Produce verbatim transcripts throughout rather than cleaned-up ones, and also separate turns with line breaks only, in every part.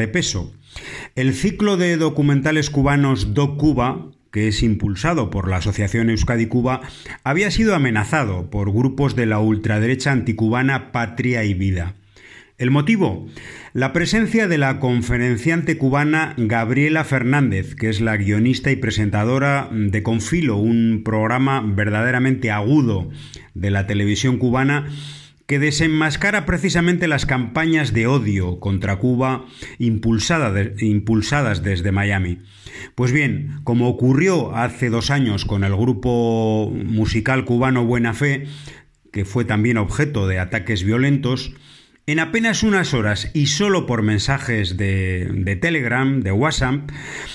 de peso. El ciclo de documentales cubanos Doc Cuba, que es impulsado por la Asociación Euskadi Cuba, había sido amenazado por grupos de la ultraderecha anticubana Patria y Vida. ¿El motivo? La presencia de la conferenciante cubana Gabriela Fernández, que es la guionista y presentadora de Confilo, un programa verdaderamente agudo de la televisión cubana que desenmascara precisamente las campañas de odio contra Cuba impulsada de, impulsadas desde Miami. Pues bien, como ocurrió hace dos años con el grupo musical cubano Buena Fe, que fue también objeto de ataques violentos, en apenas unas horas y solo por mensajes de, de Telegram, de WhatsApp,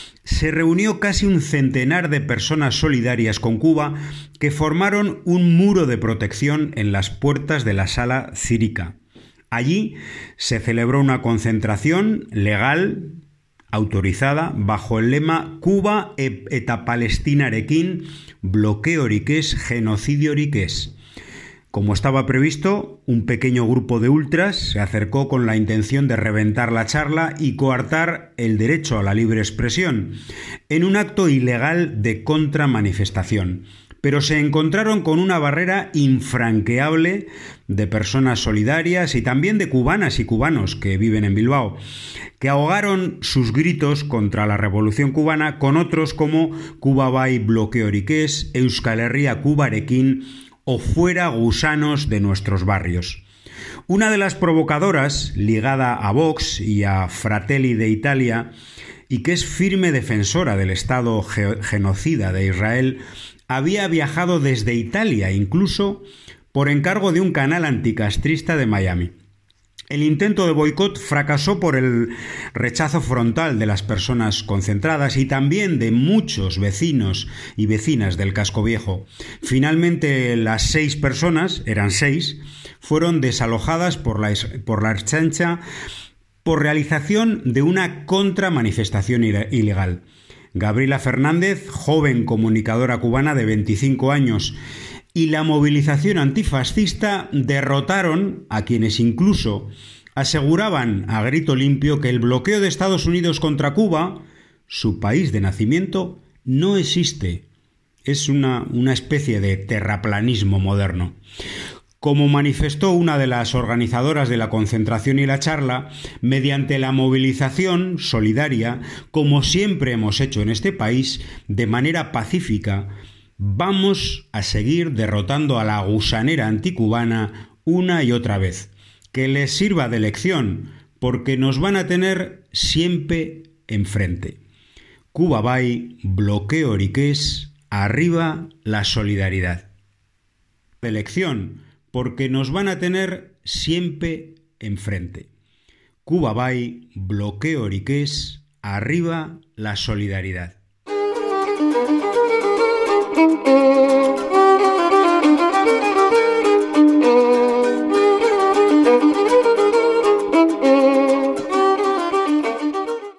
se reunió casi un centenar de personas solidarias con Cuba que formaron un muro de protección en las puertas de la sala círica. Allí se celebró una concentración legal, autorizada, bajo el lema Cuba eta Palestina arekin, bloqueo oriqués, genocidio oriqués. Como estaba previsto, un pequeño grupo de ultras se acercó con la intención de reventar la charla y coartar el derecho a la libre expresión, en un acto ilegal de contramanifestación. Pero se encontraron con una barrera infranqueable de personas solidarias y también de cubanas y cubanos que viven en Bilbao, que ahogaron sus gritos contra la revolución cubana con otros como Cuba bai bloqueo oriqués, Euskal Herria Cuba arekin o fuera gusanos de nuestros barrios. Una de las provocadoras, ligada a Vox y a Fratelli d'Italia, y que es firme defensora del Estado ge- genocida de Israel, había viajado desde Italia, incluso por encargo de un canal anticastrista de Miami. El intento de boicot fracasó por el rechazo frontal de las personas concentradas y también de muchos vecinos y vecinas del Casco Viejo. Finalmente, las seis personas, eran seis, fueron desalojadas por la, por la Ertzaintza por realización de una contramanifestación ilegal. Gabriela Fernández, joven comunicadora cubana de veinticinco años, y la movilización antifascista derrotaron a quienes incluso aseguraban a grito limpio que el bloqueo de Estados Unidos contra Cuba, su país de nacimiento, no existe. Es una, una especie de terraplanismo moderno. Como manifestó una de las organizadoras de la concentración y la charla, mediante la movilización solidaria, como siempre hemos hecho en este país, de manera pacífica, vamos a seguir derrotando a la gusanera anticubana una y otra vez. Que les sirva de lección, porque nos van a tener siempre enfrente. Cuba bai, bloqueo oriqués, arriba la solidaridad. De lección, porque nos van a tener siempre enfrente. Cuba bai, bloqueo oriqués, arriba la solidaridad.